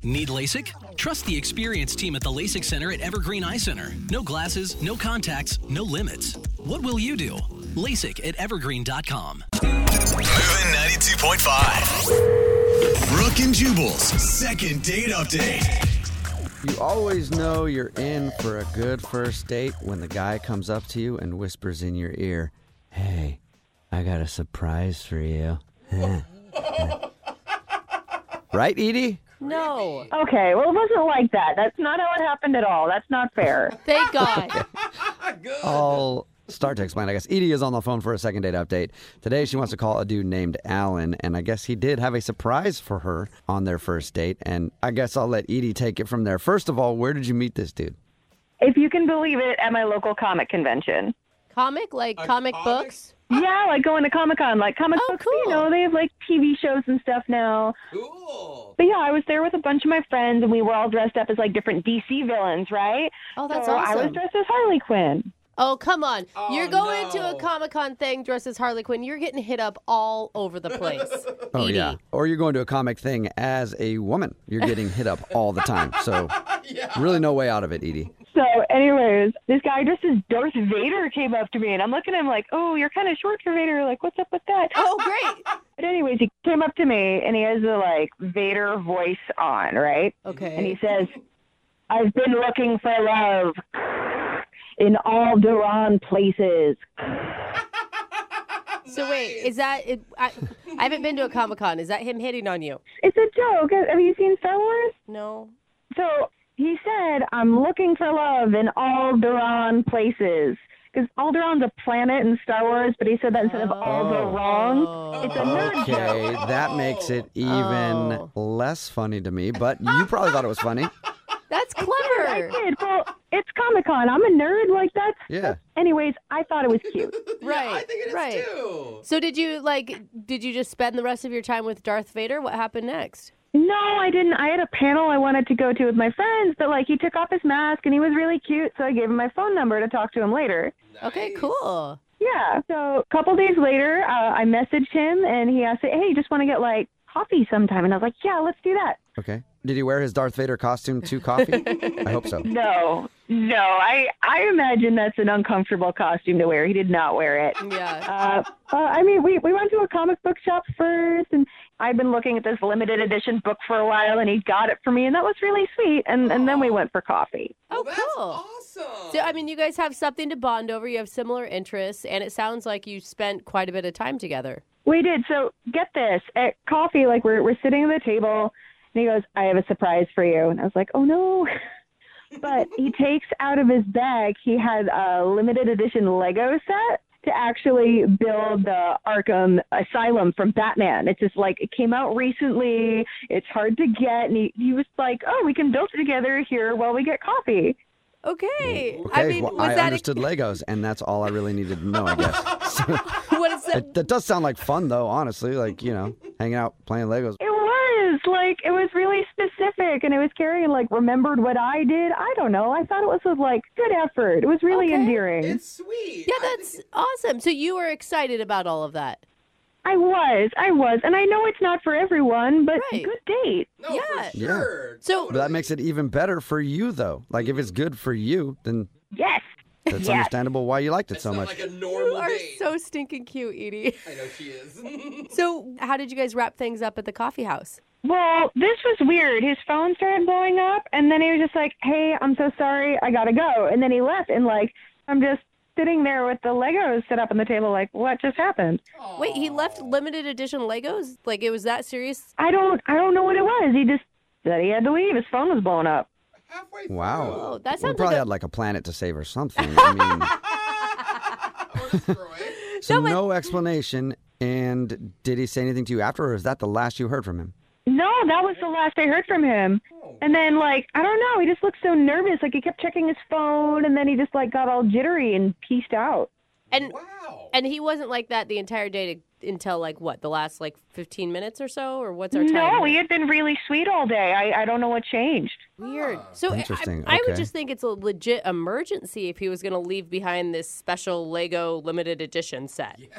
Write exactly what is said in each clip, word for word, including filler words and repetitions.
Need LASIK? Trust the experienced team at the LASIK Center at Evergreen Eye Center. No glasses, no contacts, no limits. What will you do? LASIK at evergreen dot com. Moving ninety-two point five. Brooke and Jubal's second date update. You always know you're in for a good first date when the guy comes up to you and whispers in your ear, "Hey, I got a surprise for you." Right, Edie? No. Okay, well, it wasn't like that. That's not how it happened at all. That's not fair. Thank God. I'll start to explain, I guess. Edie is on the phone for a second date update. Today, she wants to call a dude named Alan, and I guess he did have a surprise for her on their first date, and I guess I'll let Edie take it from there. First of all, where did you meet this dude? If you can believe it, at my local comic convention. Comic? Like A comic comic? books? Yeah, like going to Comic-Con. Like comic Oh, books, cool. you know, they have like T V shows and stuff now. Cool. But yeah, I was there with a bunch of my friends, and we were all dressed up as like different D C villains, right? Oh, that's so I was awesome. dressed as Harley Quinn. Oh, come on. Oh, You're going to a no. Comic-Con thing dressed as Harley Quinn. You're getting hit up all over the place. Oh, Edie. yeah. Or you're going to a comic thing as a woman. You're getting hit up all the time. So Yeah. really no way out of it, Edie. So anyways, this guy dressed as Darth Vader came up to me, and I'm looking at him like, oh, you're kind of short for Vader. Like, what's up with that? Oh, great. But anyways, he came up to me, and he has the, like, Vader voice on, right? Okay. And he says, I've been looking for love in all Duran places. So wait, is that... It, I, I haven't been to a Comic-Con. Is that him hitting on you? It's a joke. Have you seen Star Wars? No. So he said, I'm looking for love in all places. Because Alderaan a planet in Star Wars, but he said that instead of all the wrong. Oh. It's a nerd Okay, joke. that makes it even Oh. less funny to me, but you probably thought it was funny. That's I clever. did. Well, it's Comic-Con. I'm a nerd like that. Yeah. Anyways, I thought it was cute. Right. Yeah, I think it is right. too. So did you, like, did you just spend the rest of your time with Darth Vader? What happened next? No, I didn't. I had a panel I wanted to go to with my friends, but like he took off his mask and he was really cute, so I gave him my phone number to talk to him later. Okay, Nice. cool. Yeah. So a couple days later, uh, I messaged him and he asked, "Hey, you just want to get like coffee sometime?" And I was like, "Yeah, let's do that." Okay. Did he wear his Darth Vader costume to coffee? I hope so. No, no. I I imagine that's an uncomfortable costume to wear. He did not wear it. Yeah. Uh, uh, I mean, we, we went to a comic book shop first, and I'd been looking at this limited edition book for a while, and he got it for me, and that was really sweet. And, and then we went for coffee. Oh, Well, that's cool. awesome. So, I mean, you guys have something to bond over. You have similar interests, and it sounds like you spent quite a bit of time together. We did. So get this. At coffee, like we're we're sitting at the table, and he goes, "I have a surprise for you." And I was like, "Oh, no." But he takes out of his bag, he had a limited edition Lego set to actually build the Arkham Asylum from Batman. It's just like, it came out recently. It's hard to get. And he, he was like, "Oh, we can build it together here while we get coffee." Okay. Okay, I mean, well, was I that understood Legos, and that's all I really needed to know, I guess. So, A, what is that? it, that does sound like fun, though, honestly. Like, you know, hanging out, playing Legos. It was like, it was really specific, and it was carrying like remembered what I did. I don't know. I thought it was a, like good effort. It was really Okay. endearing. It's sweet. Yeah, I that's think- awesome. So you were excited about all of that. I was, I was, and I know it's not for everyone, but Right. good date. No, Yeah. for sure. So- But that makes it even better for you, though. Like, if it's good for you, then Yes. that's Yes. understandable why you liked it It's so not much. like a You normal are date. so stinking cute, Edie. I know she is. So how did you guys wrap things up at the coffee house? Well, this was weird. His phone started blowing up, and then he was just like, "Hey, I'm so sorry. I gotta go." And then he left, and like, I'm just sitting there with the Legos set up on the table, like, what just happened? Wait, he left limited edition Legos? Like it was that serious? I don't, I don't know what it was. He just said he had to leave. His phone was blowing up. Halfway Wow. Oh, that We sounds probably like a, had like a planet to save or something. I Or destroy. mean, so No, but- no explanation. And did he say anything to you after, or is that the last you heard from him? No, that was the last I heard from him. And then, like, I don't know, he just looked so nervous. Like, he kept checking his phone, and then he just, like, got all jittery and pieced out. and Wow. and he wasn't like that the entire day to, until like what, the last like fifteen minutes or so, or what's our time? No, here? he had been really sweet all day. I, I don't know what changed. Weird. So I- Interesting. I, I would Okay. just think it's a legit emergency if he was going to leave behind this special Lego limited edition set. Yeah.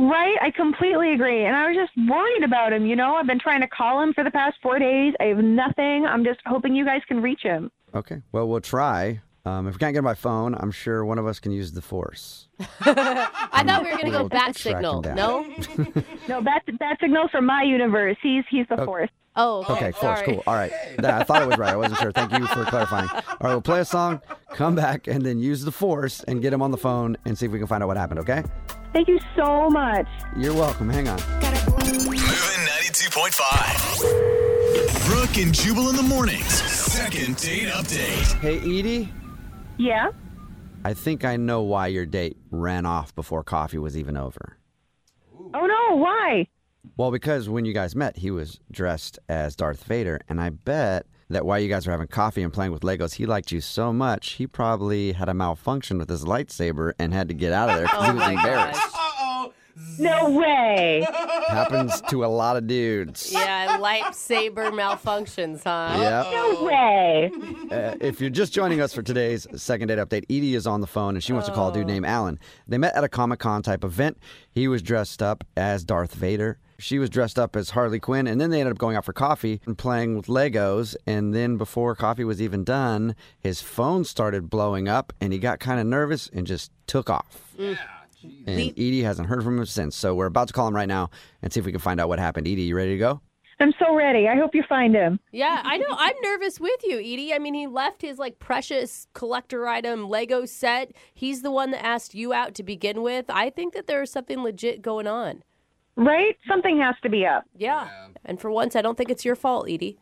Right? I completely agree. And I was just worried about him, you know? I've been trying to call him for the past four days. I have nothing. I'm just hoping you guys can reach him. Okay. Well, we'll try. Um, if we can't get him by phone, I'm sure one of us can use the force. I thought we were going to go We'll bat track him signal. down. No? No, that, that signal's from my universe. He's, he's the force. Oh, okay. Okay, force. Sorry. Cool. All right. That, I thought it was right. I wasn't sure. Thank you for clarifying. All right, we'll play a song, come back, and then use the force and get him on the phone and see if we can find out what happened, okay? Thank you so much. You're welcome. Hang on. Moving ninety-two point five. Brooke and Jubal in the mornings. Second date update. Hey, Edie, Yeah? I think I know why your date ran off before coffee was even over. Oh, no. Why? Well, because when you guys met, he was dressed as Darth Vader, and I bet that while you guys were having coffee and playing with Legos, he liked you so much, he probably had a malfunction with his lightsaber and had to get out of there because Oh he was my embarrassed. gosh. Uh-oh. No way. Happens to a lot of dudes. Yeah, lightsaber malfunctions, huh? Yeah. No way. Uh, if you're just joining us for today's second date update, Edie is on the phone and she wants to call a dude named Alan. They met at a Comic-Con type event. He was dressed up as Darth Vader. She was dressed up as Harley Quinn, and then they ended up going out for coffee and playing with Legos. And then before coffee was even done, his phone started blowing up, and he got kind of nervous and just took off. Yeah, And Edie hasn't heard from him since, so we're about to call him right now and see if we can find out what happened. Edie, you ready to go? I'm so ready. I hope you find him. Yeah, I know. I'm nervous with you, Edie. I mean, he left his like precious collector item Lego set. He's the one that asked you out to begin with. I think that there is something legit going on. Right? Something has to be up. Yeah. And for once, I don't think it's your fault, Edie.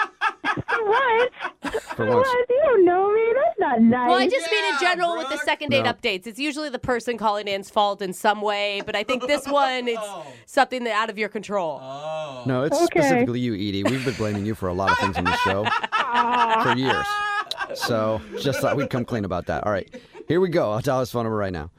What? For once. What? You don't know me. That's not nice. Well, I just mean in Yeah, general with the Brooke. second date No. updates. It's usually the person calling in's fault in some way, but I think this one is something that out of your control. Oh. No, it's Okay. specifically you, Edie. We've been blaming you for a lot of things on this show for years. So just thought we'd come clean about that. All right, here we go. I'll tell his phone number right now.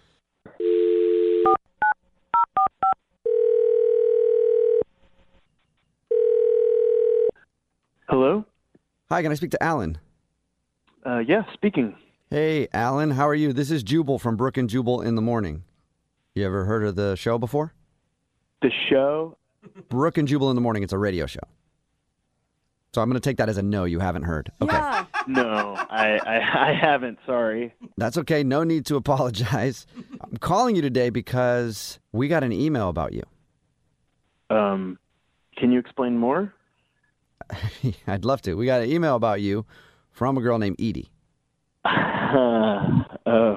Hello? Hi, can I speak to Alan? Uh, yeah, speaking. Hey, Alan, how are you? This is Jubal from Brooke and Jubal in the Morning. You ever heard of the show before? The show? Brooke and Jubal in the Morning. It's a radio show. So I'm going to take that as a no, you haven't heard. Okay. Yeah. No, I, I, I haven't, sorry. That's okay. No need to apologize. I'm calling you today because we got an email about you. Um, can you explain more? I'd love to. We got an email about you from a girl named Edie. oh,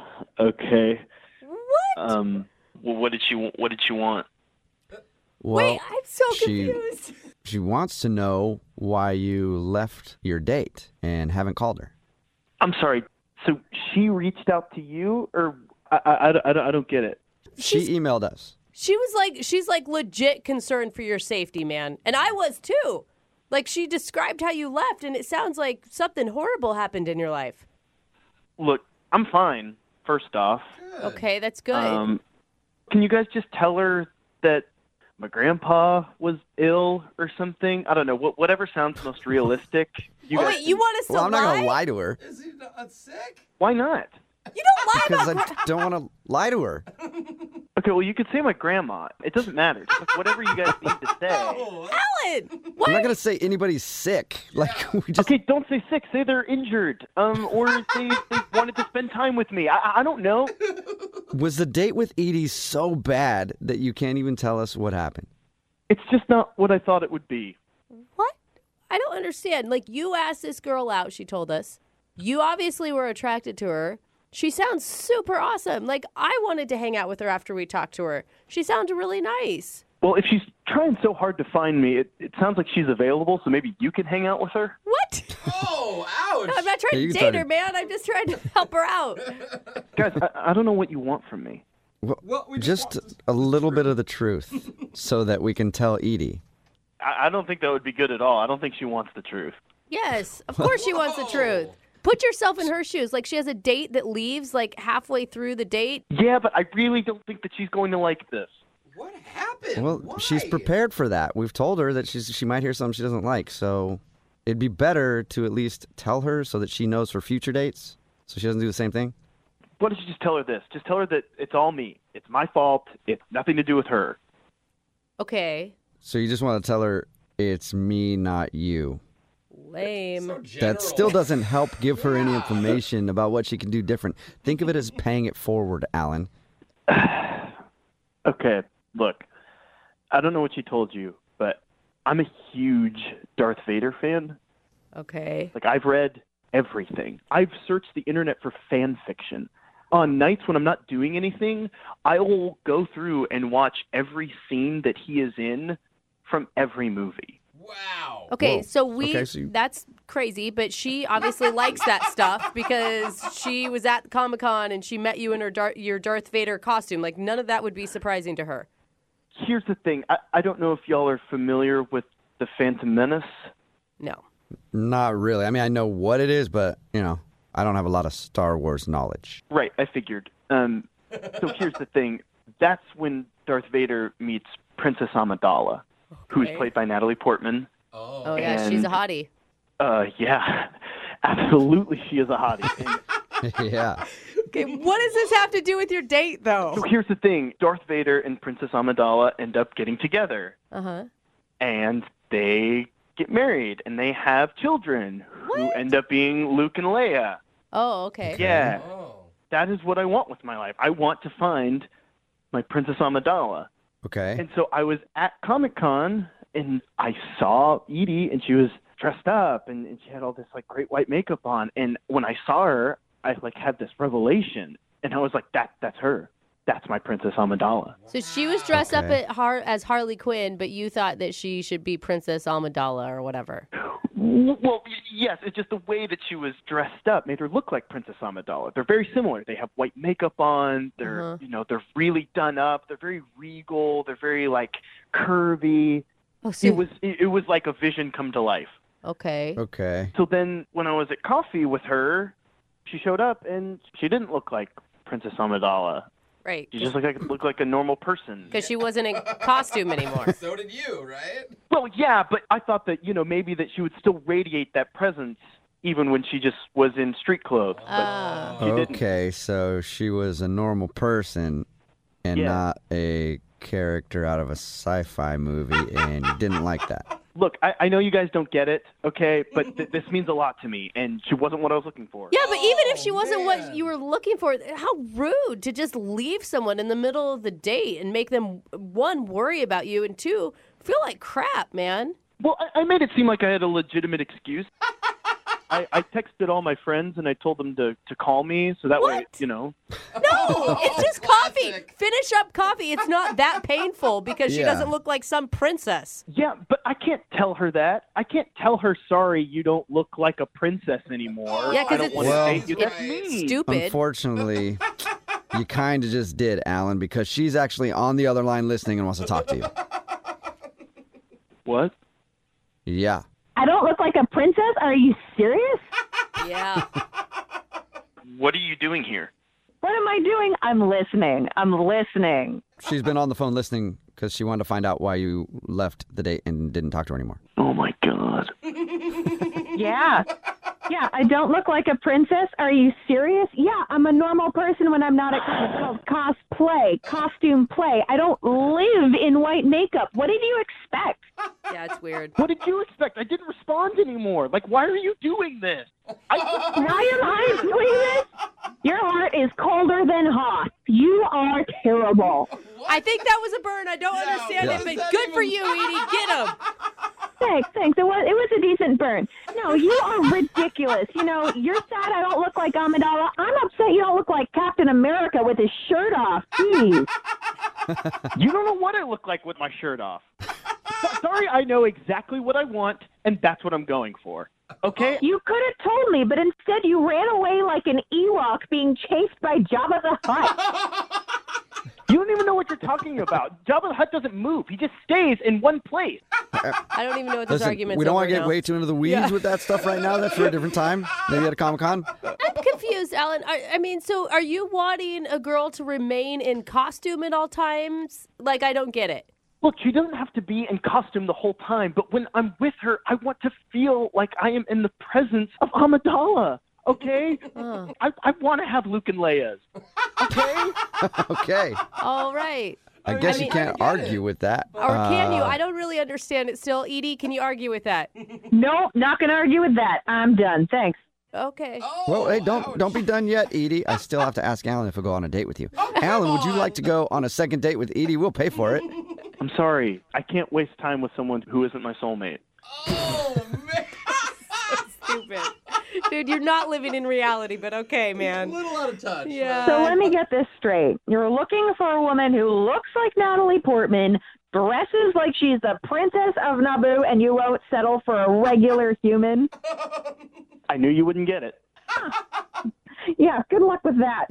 okay. What? Um, well, what did she, what did she want? Well, Wait, I'm so she- confused. She wants to know why you left your date and haven't called her. I'm sorry, so she reached out to you, or I, I, I, I don't- I don't get it. She emailed us. She was like, she's like legit concerned for your safety, man. And I was too. Like, she described how you left, and it sounds like something horrible happened in your life. Look, I'm fine, first off. Okay, that's good. Um, can you guys just tell her that my grandpa was ill or something? I don't know. Wh- whatever sounds most realistic. You oh, guys wait, you want us to Well, I'm not lie? going to lie to her Is he not sick? Why not? You don't lie because about I don't want to lie to her. Okay, well, you could say my grandma. It doesn't matter. Just like whatever you guys need to say. Oh, Alan. I'm Why? not going to say anybody's sick. Like, we just. Okay, don't say sick. Say they're injured. Um, or they, they wanted to spend time with me. I, I- I don't know. Was the date with Edie so bad that you can't even tell us what happened? It's just not what I thought it would be. What? I don't understand. Like, you asked this girl out, she told us. You obviously were attracted to her. She sounds super awesome. Like, I wanted to hang out with her after we talked to her. She sounded really nice. Well, if she's trying so hard to find me, it, it sounds like she's available, so maybe you can hang out with her? What? oh, ouch. No, I'm not trying Yeah, you to can date try her, to- man. I'm just trying to help her out. Guys, I, I don't know what you want from me. Well, Well, we just just want- a little bit of the truth so that we can tell Edie. I, I don't think that would be good at all. I don't think she wants the truth. Yes, of course she wants the truth. Put yourself in her shoes. Like, she has a date that leaves, like, halfway through the date. Yeah, but I really don't think that she's going to like this. What happened? Well, Why? she's prepared for that. We've told her that she's she might hear something she doesn't like. So it'd be better to at least tell her so that she knows for future dates, so she doesn't do the same thing. Why don't you just tell her this? Just tell her that it's all me. It's my fault. It's nothing to do with her. Okay. So you just want to tell her it's me, not you. Lame. So That general. still doesn't help give her any information about what she can do different. Think of it as paying it forward, Alan. Okay, look, I don't know what she told you, but I'm a huge Darth Vader fan. Okay. Like, I've read everything. I've searched the internet for fan fiction. On nights when I'm not doing anything, I will go through and watch every scene that he is in from every movie. Wow. Okay, Whoa. so we Okay, so you- that's crazy, but she obviously likes that stuff because she was at Comic-Con and she met you in her Dar- your Darth Vader costume. Like, none of that would be surprising to her. Here's the thing. I, I don't know if y'all are familiar with the Phantom Menace. No. Not really. I mean, I know what it is, but, you know, I don't have a lot of Star Wars knowledge. Right, I figured. Um, so here's the thing. That's when Darth Vader meets Princess Amidala, who's Okay. played by Natalie Portman. Oh. Oh, yeah, she's a And- hottie. Uh, yeah, absolutely she is a hottie. And Yeah. Okay, what does this have to do with your date, though? so here's the thing. Darth Vader and Princess Amidala end up getting together, Uh-huh. and they get married, and they have children who end up being Luke and Leia. Oh, okay. Yeah, Oh. that is what I want with my life. I want to find my Princess Amidala. Okay. And so I was at Comic-Con, and I saw Edie, and she was dressed up, and, and she had all this, like, great white makeup on. And when I saw her, I, like, had this revelation, and I was like, that that's her. That's my Princess Amidala. So she was dressed up Okay. at Har- as Harley Quinn, but you thought that she should be Princess Amidala or whatever. Well, y- yes, it's just the way that she was dressed up made her look like Princess Amidala. They're very similar. They have white makeup on. They're, Uh-huh. you know, they're really done up. They're very regal. They're very, like, curvy. Oh, so, It was it, it was like a vision come to life. okay. Okay. So then when I was at coffee with her, she showed up and she didn't look like Princess Amidala. Right. She just looked like looked like a normal person. Because she wasn't in costume anymore. So did you, right? Well, yeah, but I thought that, you know, maybe that she would still radiate that presence even when she just was in street clothes. But Ah. she didn't. Okay, so she was a normal person and Yeah. not a character out of a sci-fi movie, and you didn't like that. Look, I, I know you guys don't get it, okay, but th- this means a lot to me, and she wasn't what I was looking for. Yeah, but even if Oh, she wasn't what man. you were looking for, how rude to just leave someone in the middle of the date and make them, one, worry about you, and two, feel like crap, man. Well, I, I made it seem like I had a legitimate excuse. I, I texted all my friends and I told them to, to call me, so that way, What? you know. No, it's just coffee. Classic. Finish up coffee. It's not that painful because she Yeah. doesn't look like some princess. Yeah, but I can't tell her that. I can't tell her, sorry, you don't look like a princess anymore. Yeah, 'cause I don't it's- want Well- to date you. That's Right. mean. Stupid. Unfortunately, you kind of just did, Alan, because she's actually on the other line listening and wants to talk to you. What? Yeah. I don't look like a princess? Are you serious? Yeah. What are you doing here? What am I doing? I'm listening. I'm listening. She's been on the phone listening because she wanted to find out why you left the date and didn't talk to her anymore. Oh, my God. Yeah. Yeah, I don't look like a princess. Are you serious? Yeah, I'm a normal person when I'm not at it's called cosplay, costume play. I don't live in white makeup. What did you expect? Yeah, it's weird. What did you expect? I didn't respond anymore. Like, why are you doing this? I, Why am I doing this? Your heart is colder than hot. You are terrible. I think that was a burn. I don't Yeah, understand what it, does but that good for even- you, Edie. Get him. Thanks, thanks. It was it was a decent burn. No, you are ridiculous. You know, you're sad I don't look like Amidala. I'm upset you don't look like Captain America with his shirt off. Jeez. you don't know what I look like with my shirt off. So- sorry, I know exactly what I want, and that's what I'm going for. Okay? You could have told me, but instead you ran away like an Ewok being chased by Jabba the Hutt. You don't even know what you're talking about. Jabba the Hutt doesn't move. He just stays in one place. I don't even know what this Listen, argument's we don't want want to get way too into the weeds with that stuff right now. That's for a different time. Maybe at a Comic-Con. I'm confused, Alan. I, I mean, so are you wanting a girl to remain in costume at all times? Like, I don't get it. Look, she doesn't have to be in costume the whole time, but when I'm with her, I want to feel like I am in the presence of Amidala. Okay? Oh. I, I want to have Luke and Leia's. Okay? Okay. All right. I guess mean, you can't I get it. argue with that. Or can you? Uh, I don't really understand it still. Edie, can you argue with that? No, not going to argue with that. I'm done. Thanks. Okay. Oh, Well, hey, don't ouch. don't be done yet, Edie. I still have to ask Alan if he'll go on a date with you. Alan, would you like to go on a second date with Edie? We'll pay for it. I'm sorry. I can't waste time with someone who isn't my soulmate. Oh, man. Stupid. Dude, you're not living in reality, but okay, A man. little out of touch. Yeah. So let me get this straight. You're looking for a woman who looks like Natalie Portman, dresses like she's the princess of Naboo, and you won't settle for a regular human? I knew you wouldn't get it. Yeah, good luck with that.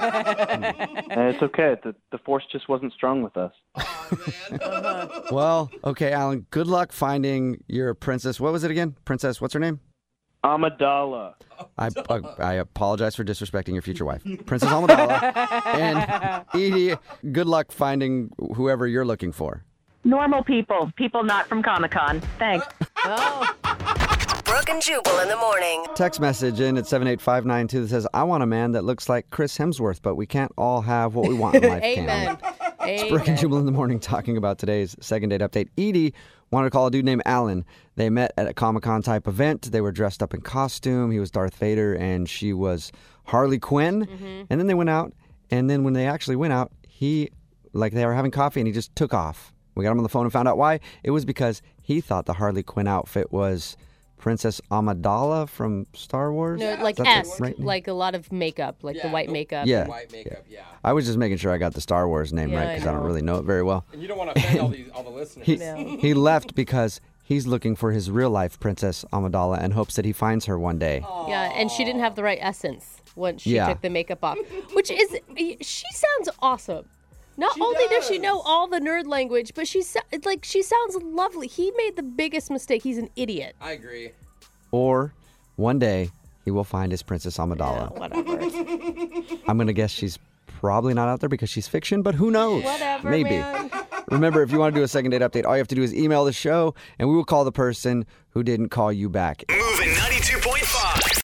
Uh, it's okay. The, the force just wasn't strong with us. Oh, man. Well, okay, Alan, good luck finding your princess. What was it again? Princess, what's her name? Amidala. I, I, I apologize for disrespecting your future wife. Princess Amidala. And Edie, good luck finding whoever you're looking for. Normal people. People not from Comic-Con. Thanks. Oh. Brooke and Jubal in the morning. Text message in at seven eight five nine two that says, I want a man that looks like Chris Hemsworth, but we can't all have what we want in life, can Amen. we? It's Brooke and Amen. Jubal in the morning talking about today's second date update. Edie wanted to call a dude named Alan. They met at a Comic-Con type event. They were dressed up in costume. He was Darth Vader and she was Harley Quinn. Mm-hmm. And then they went out. And then when they actually went out, he, like they were having coffee and he just took off. We got him on the phone and found out why. It was because he thought the Harley Quinn outfit was Princess Amidala from Star Wars. No, like Is that the S, right name? like a lot of makeup, like the Yeah, white the- makeup. Yeah. White makeup, yeah. I was just making sure I got the Star Wars name Yeah, right I because I, don't know. really know it very well. And you don't want to offend all, these, all the listeners. He, No. he left because he's looking for his real life Princess Amidala and hopes that he finds her one day. Yeah, and she didn't have the right essence once she Yeah. took the makeup off, which is, she sounds awesome. Not She only does she does. know all the nerd language, but she's it's like she sounds lovely. He made the biggest mistake. He's an idiot. I agree. Or one day he will find his Princess Yeah, Amidala. whatever. I'm going to guess she's probably not out there because she's fiction, but who knows? Whatever, Maybe. man. Remember, if you want to do a second date update, all you have to do is email the show and we will call the person who didn't call you back. Moving ninety-two point five.